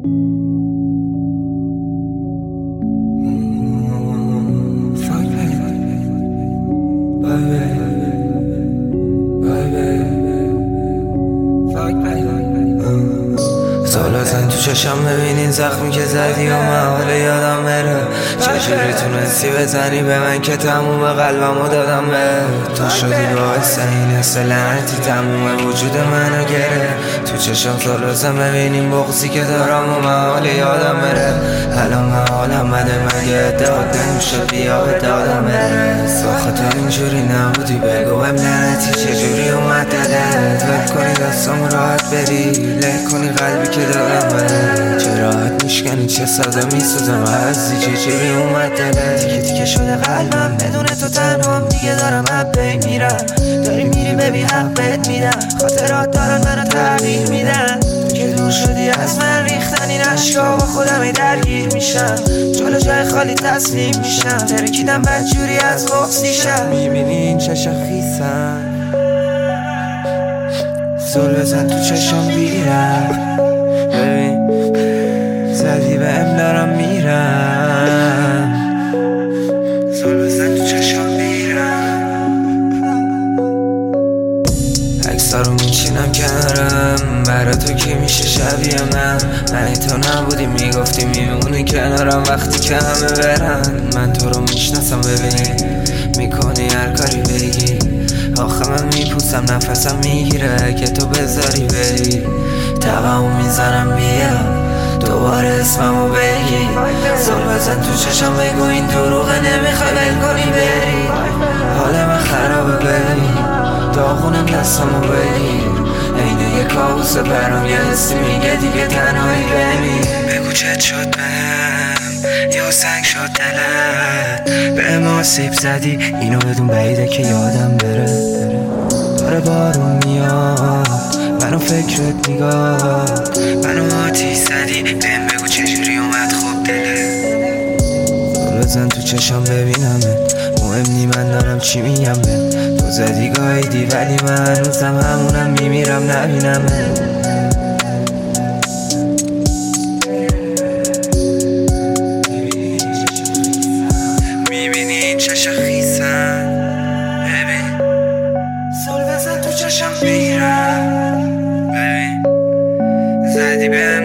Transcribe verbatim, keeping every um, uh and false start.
سالاتن تو چشم ببینین زخمی که زدی و من حال یادم بره. چجوری تونستی بزنی به من که تموم قلبمو دادم به تو. شدی باعث این حس لعنتی تموم وجود منو گره. تو چشم سالاتن ببینین بغضی که دارم و من حال یادم بره. الان من حالم بده مگه ادعاد نمیشد بیا به دادم بره. ساخت اینجوری نبودی بگو بهم لعنتی چجوری اومد دلت. ول کنی دستم راحت بری له کنی قلبی که دادم بره. چه راحت میشکنی چه ساده میسوزم عزیزی چجوری اومد دلت. دیگه دیگه شده قلبم بدون تو تنهام دیگه دارم حب بین میرم. داری میری ببی حق بهت میدم. خاطرات دارن منو تغییر میدن. تو که دور شدی از من ریختن این عشقا با خودم ای درگیر میشم. جلو جای خالی تسلیم میشم. ترکیدم بدجوری از بغضیشم. میبینی این چشم خیسن زل بزن تو چشم بیرم. ببین زدی بهم دارم میرم. زل بزن تو چشم بیرم. اکسا رو میچینم کنارم برا تو که میشه شبیه من. من تو نبودی میگفتی میمونی کنارم وقتی که همه برن. من تو رو میشناسم ببین میکنی هر کاری بگی. آخه من میپوسم نفسم میگیره که تو بذاری بری. تبمو میزنم بیا دوباره اسممو بگی. زل بزن تو چشم بگو این دروغه نمیخوای ول کنی بری. حال من خرابه ببین داغونم دستمو بگیر. اینه یه کابوسه برام یه حسی میگه دیگه تنهایی بمیر. بگو چت شد بهم یا سنگ شد دلت. به ما سیب زدی اینو بدون بعیده که یادم بره. داره بارون میاد منو فکرت نگاه. منو آتیش زدی بهم بگو چجوری اومد خوب دلت. زل بزن تو چشم ببینمت مهم نی من دارم چی میگم به تو. زدی گاهیدی ولی من هنوزم همونم میمیرم نبینمت. میبینی این چشم خیسن ببین زل بزن تو چشم بیرم. ببین زدی به